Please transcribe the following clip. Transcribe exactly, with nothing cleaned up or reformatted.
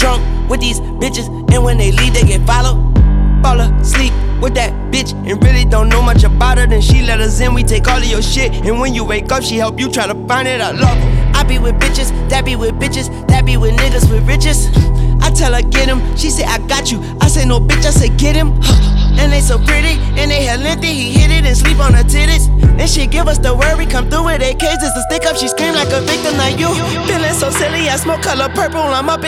drunk with these bitches, and when they leave, they get followed. Fall asleep with that bitch and really don't know much about her. Then she let us in, we take all of your shit, and when you wake up, she help you try to find it. I love her. I be with bitches, that be with bitches, that be with niggas with riches. I tell her get him, she say I got you. I say no bitch, I say get him. And they so pretty, and they hair lengthy. He hit it and sleep on her titties. Then she give us the word, we come through with A Ks. It's a stick up, she scream like a victim, like you. Feeling so silly, I smoke color purple, I'm up in